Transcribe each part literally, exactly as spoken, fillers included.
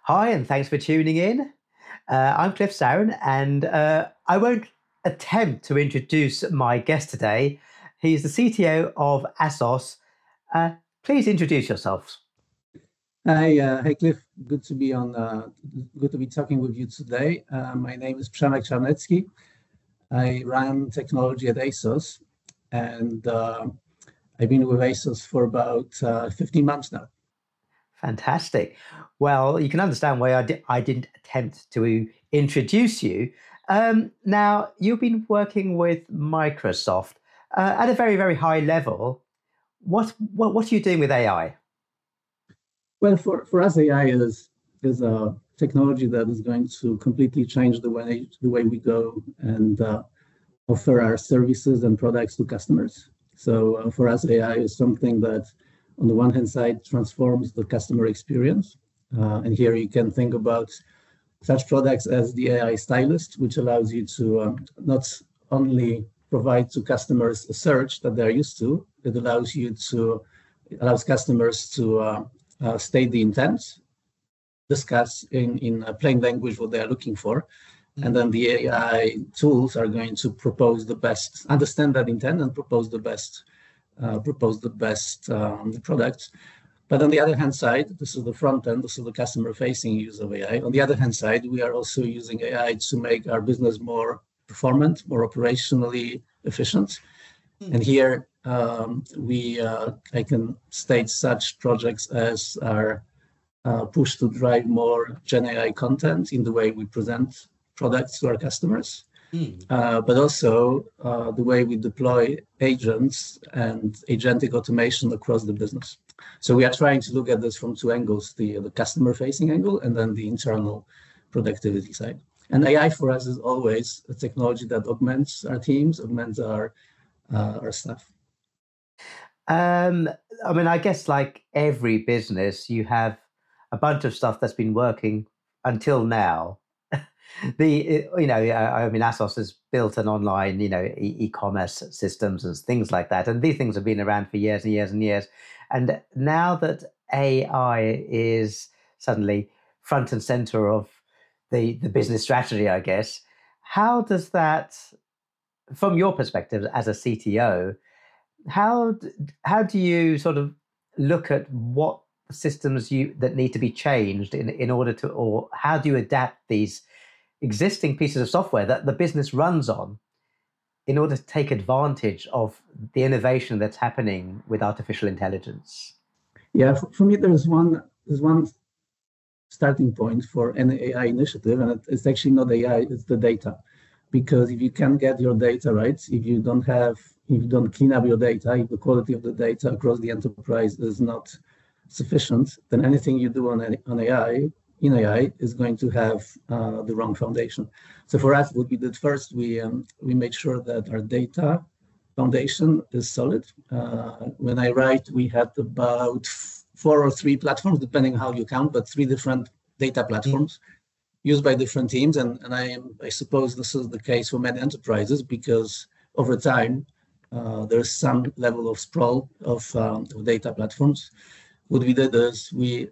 Hi, and thanks for tuning in. Uh, I'm Cliff Saran, and uh, I won't attempt to introduce my guest today. He's the C T O of Asos. Uh, please introduce yourselves. Hi, uh, hi Cliff. Good to be on. Uh, good to be talking with you today. Uh, my name is Przemek Czarnecki. I run technology at ASOS, and uh, I've been with ASOS for about uh, fifteen months now. Fantastic. Well, you can understand why I, di- I didn't attempt to introduce you. Um, now, you've been working with Microsoft uh, at a very, very high level. What, what, what are you doing with A I? Well, for, for us, A I is is a technology that is going to completely change the way the way we go and uh, offer our services and products to customers. So uh, for us, A I is something that, on the one hand side, transforms the customer experience. Uh, and here you can think about such products as the A I Stylist, which allows you to um, not only provide to customers a search that they're used to, it allows you to it allows customers to uh, uh, state the intent, discuss in, in plain language what they're looking for, and then the A I tools are going to propose the best, understand that intent and propose the best, uh, propose the best um, product. But on the other hand side, this is the front end, this is the customer-facing use of A I. On the other hand side, we are also using A I to make our business more performant, more operationally efficient. Mm. And here um, we, uh, I can state such projects as our uh, push to drive more Gen A I content in the way we present products to our customers, mm. uh, but also uh, the way we deploy agents and agentic automation across the business. So we are trying to look at this from two angles, the, the customer-facing angle and then the internal productivity side. And A I for us is always a technology that augments our teams, augments our, uh, our staff. Um, I mean, I guess like every business, you have a bunch of stuff that's been working until now. the you know I mean Asos has built an online you know e- e-commerce systems and things like that, and these things have been around for years and years and years. And now that A I is suddenly front and center of the the business strategy, I guess, how does that, from your perspective as a C T O, how how do you sort of look at what systems you that need to be changed in in order to, or how do you adapt these existing pieces of software that the business runs on in order to take advantage of the innovation that's happening with artificial intelligence? Yeah, for, for me, there's one there's one starting point for an A I initiative, and it's actually not A I, it's the data. Because if you can't get your data right, if you don't have, if you don't clean up your data, if the quality of the data across the enterprise is not sufficient, then anything you do on, on A I, in A I, is going to have uh, the wrong foundation. So for us, what we did first, we um, we made sure that our data foundation is solid. Uh, when I write, we had about four or three platforms, depending how you count, but three different data platforms mm-hmm. used by different teams. And, and I, am, I suppose this is the case for many enterprises because over time, uh, there's some level of sprawl of, um, of data platforms. What we did is we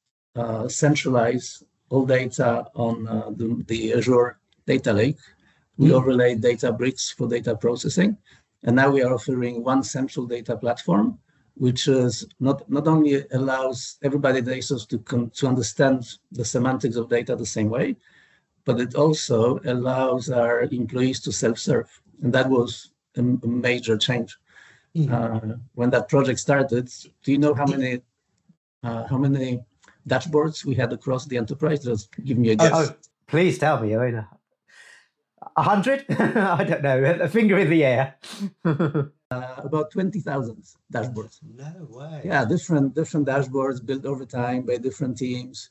uh, centralize all data on uh, the, the Azure data lake. We mm-hmm. overlay Databricks for data processing. And now we are offering one central data platform, which is not, not only allows everybody at ASOS to, com- to understand the semantics of data the same way, but it also allows our employees to self-serve. And that was a, a major change. Mm-hmm. Uh, when that project started, do you know how many uh, how many dashboards we had across the enterprise? Just give me a guess. Oh, please tell me. I mean, a hundred? I don't know. A finger in the air. uh, about twenty thousand dashboards. No way. Yeah, different different dashboards built over time by different teams.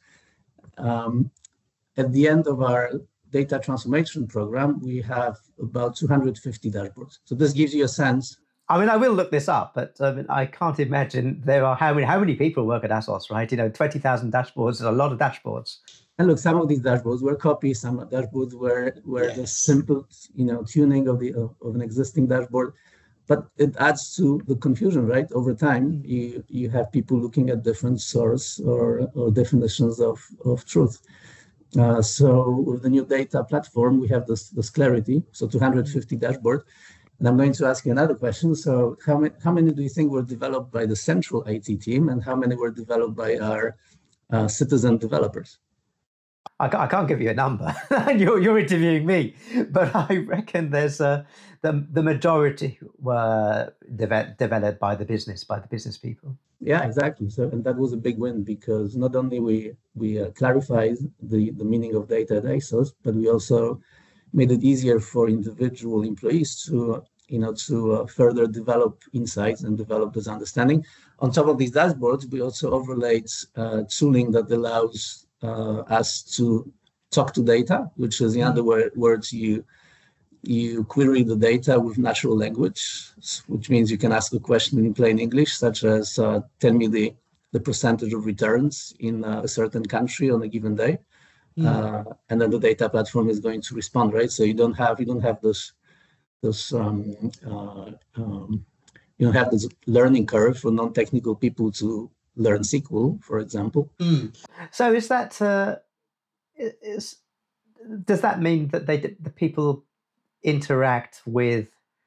Um, at the end of our data transformation program, we have about two hundred fifty dashboards. So this gives you a sense. I mean, I will look this up, but I mean, I can't imagine there are how many how many people work at Asos, right? You know, twenty thousand dashboards is a lot of dashboards. And look, some of these dashboards were copies, some dashboards were were yes. the simple, you know, tuning of the of, of an existing dashboard. but it adds to the confusion, right? Over time, you you have people looking at different source or, or definitions of, of truth. Uh, so with the new data platform, we have this, this clarity, so two hundred fifty dashboard. And I'm going to ask you another question. So how many, how many do you think were developed by the central I T team, and how many were developed by our uh, citizen developers? I can't give you a number. you're, you're interviewing me, but I reckon there's a, the the majority were de- developed by the business, by the business people. Yeah, exactly. So, and that was a big win, because not only we we uh, clarified the the meaning of data at ASOS, but we also made it easier for individual employees to you know to uh, further develop insights and develop this understanding. On top of these dashboards, we also overlaid uh, tooling that allows Uh, us to talk to data, which is, in other wor- words, you you query the data with natural language, which means you can ask a question in plain English, such as uh, tell me the, the percentage of returns in uh, a certain country on a given day, mm. uh, and then the data platform is going to respond, right? So you don't have you don't have this this um, uh, um, you don't have this learning curve for non-technical people to learn S Q L, for example. Mm. So is that uh, is does that mean that they the people interact with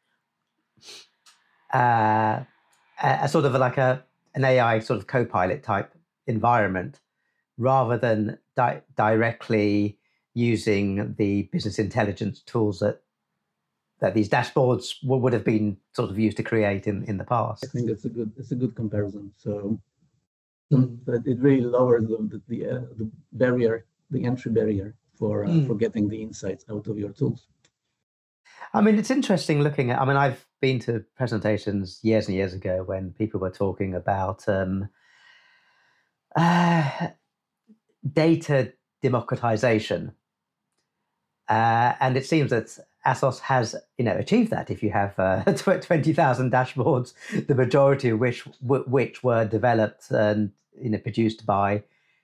uh, a, a sort of like a an A I sort of co-pilot type environment, rather than di- directly using the business intelligence tools that that these dashboards w- would have been sort of used to create in, in the past? I think it's a good it's a good comparison. So. But it really lowers the the, the, uh, the barrier, the entry barrier for uh, mm. for getting the insights out of your tools. I mean, it's interesting looking at. I mean, I've been to presentations years and years ago when people were talking about um, uh, data democratization, uh, and it seems that ASOS has, you know, achieved that. If you have uh, twenty thousand dashboards, the majority of which which were developed and, you know, produced by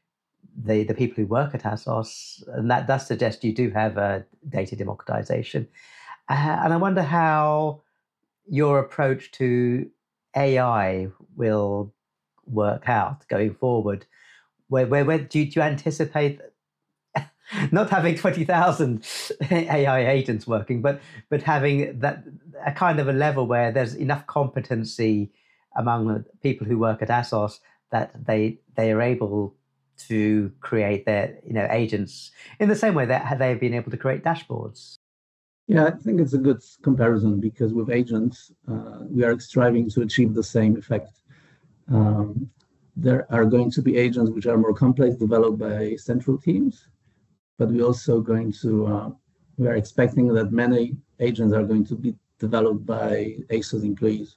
the the people who work at ASOS, and that does suggest you do have a data democratization. Uh, and I wonder how your approach to A I will work out going forward. Where where, where do, you, do you anticipate not having twenty thousand A I agents working, but but having that a kind of a level where there's enough competency among the people who work at ASOS that they they are able to create their you know agents in the same way that they've been able to create dashboards? Yeah, I think it's a good comparison, because with agents, uh, we are striving to achieve the same effect. Um, there are going to be agents which are more complex, developed by central teams. But we're also going to, uh, we are expecting that many agents are going to be developed by ASOS employees.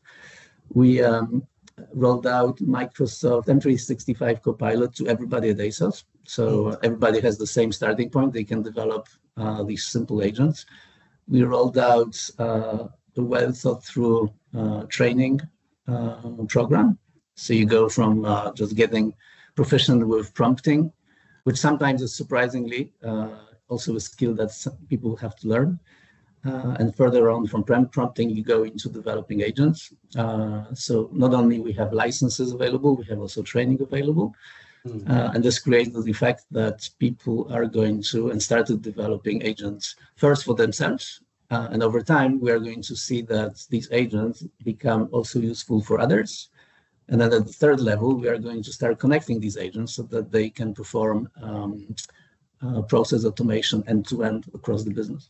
We um, rolled out Microsoft M three sixty-five Copilot to everybody at ASOS. So everybody has the same starting point. They can develop uh, these simple agents. We rolled out uh, a well thought through uh, training uh, program. So you go from uh, just getting proficient with prompting, which sometimes is surprisingly uh, also a skill that some people have to learn. Uh, and further on from prompting, you go into developing agents. Uh, so not only we have licenses available, we have also training available. Mm-hmm. Uh, and this creates the effect that people are going to and started developing agents first for themselves. Uh, and over time, we are going to see that these agents become also useful for others. And then at the third level, we are going to start connecting these agents so that they can perform um, uh, process automation end-to-end across the business.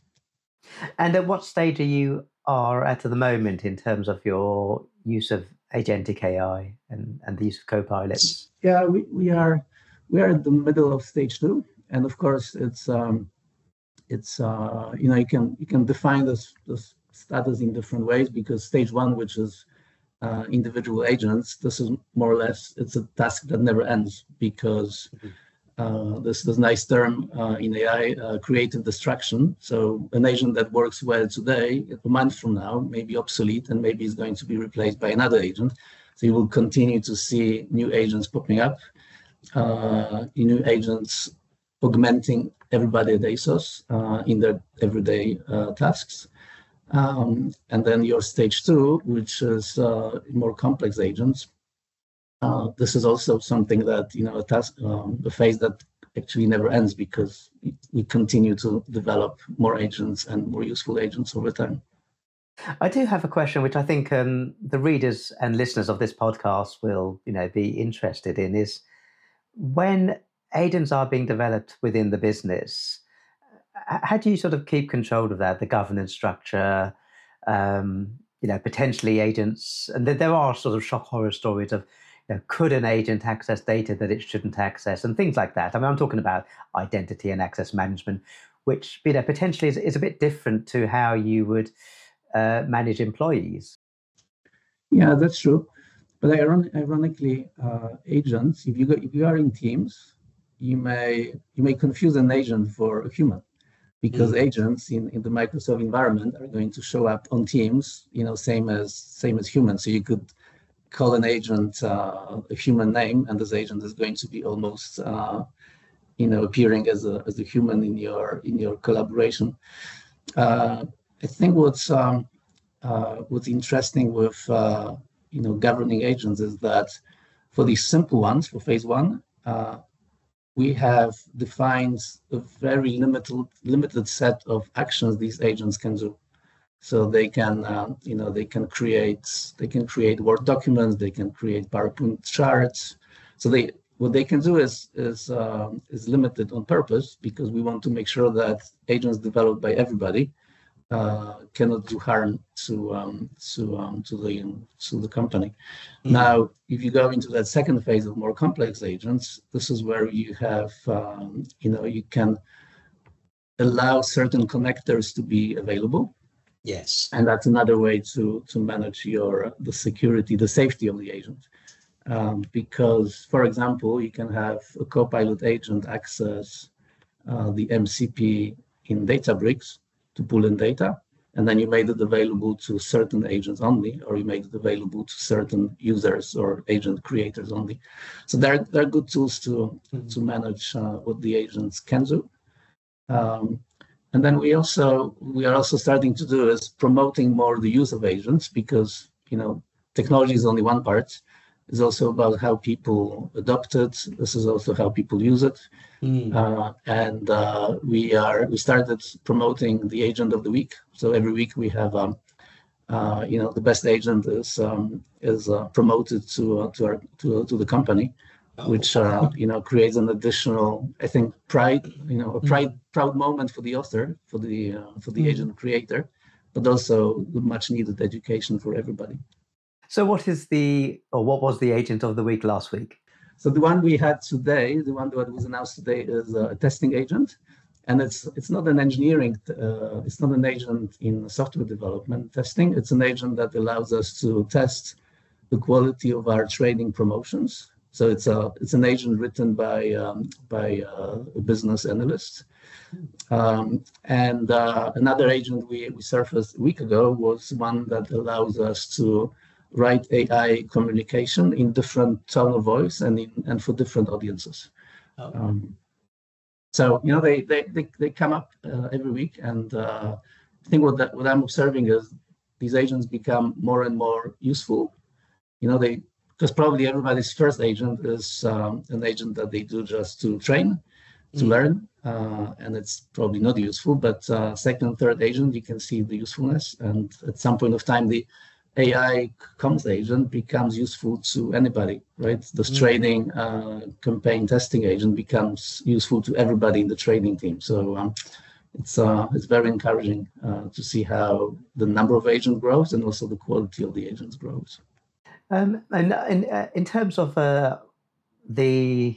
And at what stage are you are at the moment in terms of your use of agentic A I and, and the use of copilots? Yeah, we, we are we are at the middle of stage two, and of course it's um, it's uh, you know you can you can define this this status in different ways, because stage one, which is uh, individual agents, this is more or less it's a task that never ends, because mm-hmm. Uh, this this nice term uh, in A I, uh, creative destruction. So an agent that works well today, a month from now, may be obsolete and maybe is going to be replaced by another agent. So you will continue to see new agents popping up, uh, new agents augmenting everybody at ASOS uh, in their everyday uh, tasks. Um, and then your stage two, which is uh, more complex agents. Uh, this is also something that, you know, a task, um, a phase that actually never ends because we continue to develop more agents and more useful agents over time. I do have a question, which I think um, the readers and listeners of this podcast will, you know, be interested in. Is when agents are being developed within the business, how do you sort of keep control of that, the governance structure? Um, you know, potentially agents, and there are sort of shock horror stories of, you know, could an agent access data that it shouldn't access, and things like that. I mean, I'm talking about identity and access management, which, you know, potentially is, is a bit different to how you would uh, manage employees. Yeah, that's true. But iron- ironically, uh, agents, if you go, if you are in teams, you may you may confuse an agent for a human, because mm. agents in, in the Microsoft environment are going to show up on Teams, you know, same as same as humans. So you could call an agent uh, a human name, and this agent is going to be almost, uh, you know, appearing as a as a human in your in your collaboration. Uh, I think what's um, uh, what's interesting with uh, you know governing agents is that for these simple ones, for phase one, uh, we have defined a very limited limited set of actions these agents can do. So they can, uh, you know, they can create they can create Word documents, they can create PowerPoint charts. So they what they can do is is uh, is limited on purpose, because we want to make sure that agents developed by everybody uh, cannot do harm to um, to um, to the to the company. Mm. Now, if you go into that second phase of more complex agents, this is where you have um, you know you can allow certain connectors to be available. Yes, and that's another way to to manage your the security, the safety of the agent. Um, because, for example, you can have a Copilot agent access uh, the M C P in Databricks to pull in data, and then you made it available to certain agents only, or you made it available to certain users or agent creators only. So they're, they're good tools to, mm-hmm. to manage uh, what the agents can do. Um, and then we also we are also starting to do is promoting more the use of agents, because, you know, technology is only one part. It's also about how people adopt it. This is also how people use it. Mm. Uh, and uh, we are we started promoting the agent of the week. So every week we have, um, uh, you know, the best agent is um, is uh, promoted to uh, to our to, to the company, oh. which uh, you know creates an additional, I think, pride, you know, a pride mm. proud moment for the author, for the uh, for the mm. agent creator, but also much needed education for everybody. So what is the, or what was the agent of the week last week? So the one we had today, the one that was announced today, is a testing agent, and it's it's not an engineering, uh, it's not an agent in software development testing. It's an agent that allows us to test the quality of our trading promotions. So it's a it's an agent written by um, by uh, a business analyst. Um, and uh, another agent we we surfaced a week ago was one that allows us to write A I communication in different tone of voice and in and for different audiences. Oh. Um, so you know they they they, they come up uh, every week, and uh, I think what that what I'm observing is these agents become more and more useful. You know, they because probably everybody's first agent is um, an agent that they do just to train, to mm. learn, uh, and it's probably not useful. But uh, second, third agent, you can see the usefulness, and at some point of time, the A I comms agent becomes useful to anybody, right? This mm. trading uh, campaign testing agent becomes useful to everybody in the trading team. So um, it's uh, it's very encouraging uh, to see how the number of agents grows and also the quality of the agents grows. Um, and in, uh, in terms of uh, the,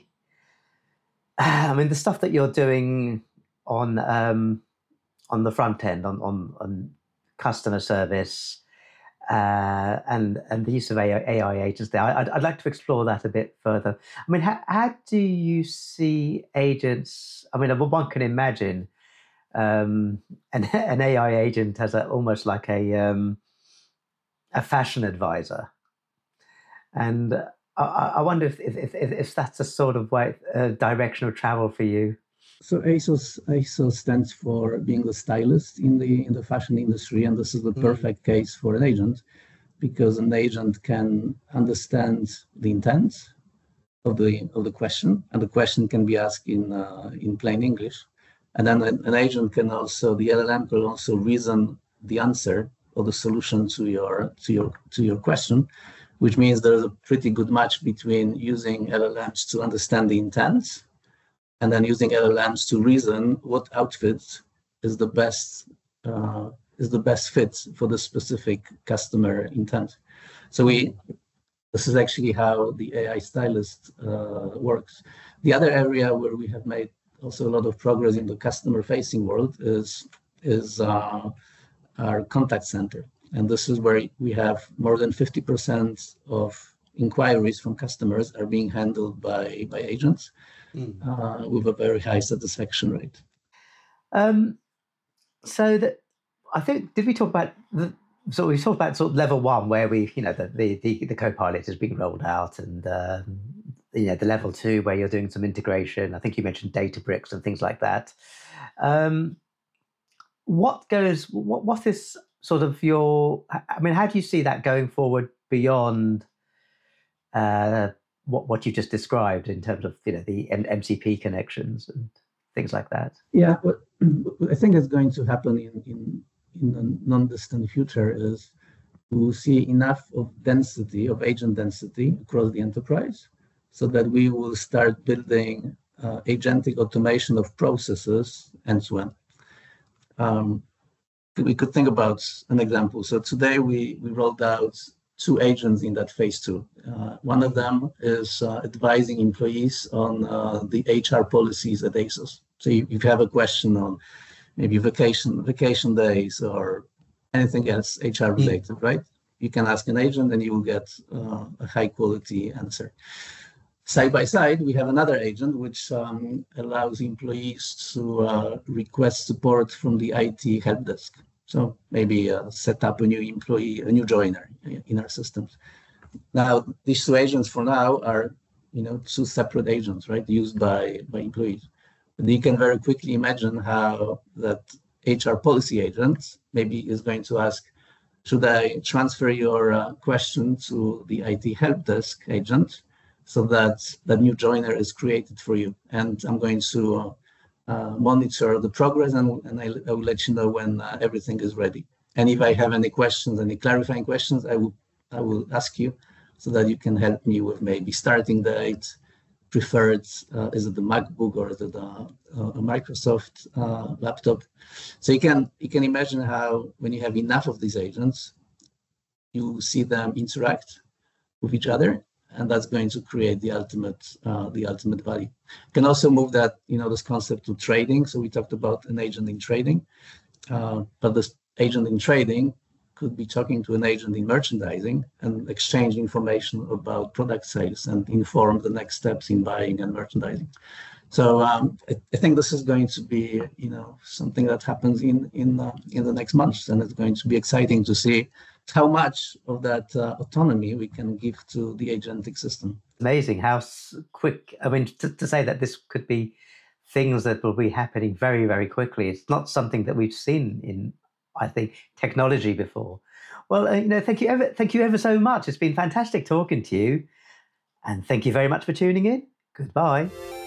I mean, the stuff that you're doing on um, on the front end, on on, on customer service, Uh, and and the use of A I, A I agents there. I'd, I'd like to explore that a bit further. I mean, how, how do you see agents? I mean, one can imagine um, an, an A I agent as a, almost like a um, a fashion advisor, and I, I wonder if if, if if that's a sort of way uh, direction of travel for you. So ASOS ASOS stands for being the stylist in the in the fashion industry, and this is the Mm. perfect case for an agent because an agent can understand the intent of the of the question, and the question can be asked in uh, in plain English, and then an, an agent can also the L L M can also reason the answer or the solution to your to your to your question, which means there's a pretty good match between using L L Ms to understand the intent and then using L L Ms to reason what outfit is the best uh, is the best fit for the specific customer intent. So we this is actually how the A I stylist uh, works. The other area where we have made also a lot of progress in the customer-facing world is is uh, our contact center, and this is where we have more than fifty percent of inquiries from customers are being handled by by agents Mm. uh, with a very high satisfaction rate. Um, so that I think did we talk about the so we talked about sort of level one where we you know the the the, the Copilot is being rolled out and um, you know the level two where you're doing some integration. I think you mentioned Databricks and things like that. Um, what goes what what is sort of your I mean how do you see that going forward beyond uh, what what you just described in terms of you know the M- MCP connections and things like that? Yeah, what, what I think is going to happen in in in the non-distant future is to see enough of density of agent density across the enterprise, so that we will start building uh, agentic automation of processes end to end. Um, we could think about an example. So today we we rolled out two agents in that phase two. Uh, one of them is uh, advising employees on uh, the H R policies at ASOS. So if you have a question on maybe vacation vacation days or anything else H R related, mm. right? You can ask an agent and you will get uh, a high quality answer. Side by side, we have another agent which um, allows employees to uh, request support from the I T help desk. So maybe uh, set up a new employee, a new joiner in our systems. Now, these two agents for now are, you know, two separate agents, right, used by, by employees. But you can very quickly imagine how that H R policy agent maybe is going to ask, should I transfer your uh, question to the I T help desk agent so that that new joiner is created for you? And I'm going to uh, uh, monitor the progress and, and I, I will let you know when uh, everything is ready. And if I have any questions, any clarifying questions, I will I will ask you so that you can help me with maybe starting date, preferred, uh, is it the MacBook or is it a, a Microsoft uh, laptop? So you can you can imagine how when you have enough of these agents, you see them interact with each other, and that's going to create the ultimate uh, the ultimate value. You can also move that you know this concept to trading. So we talked about an agent in trading, uh, but this agent in trading could be talking to an agent in merchandising and exchange information about product sales and inform the next steps in buying and merchandising. So um, I, I think this is going to be, you know, something that happens in in uh, in the next months, and it's going to be exciting to see how much of that uh, autonomy we can give to the agentic system. Amazing how quick. I mean, to, to say that this could be things that will be happening very, very quickly. It's not something that we've seen in, I think, technology before. Well, uh, you know, thank you ever, thank you ever so much. It's been fantastic talking to you, and thank you very much for tuning in. Goodbye.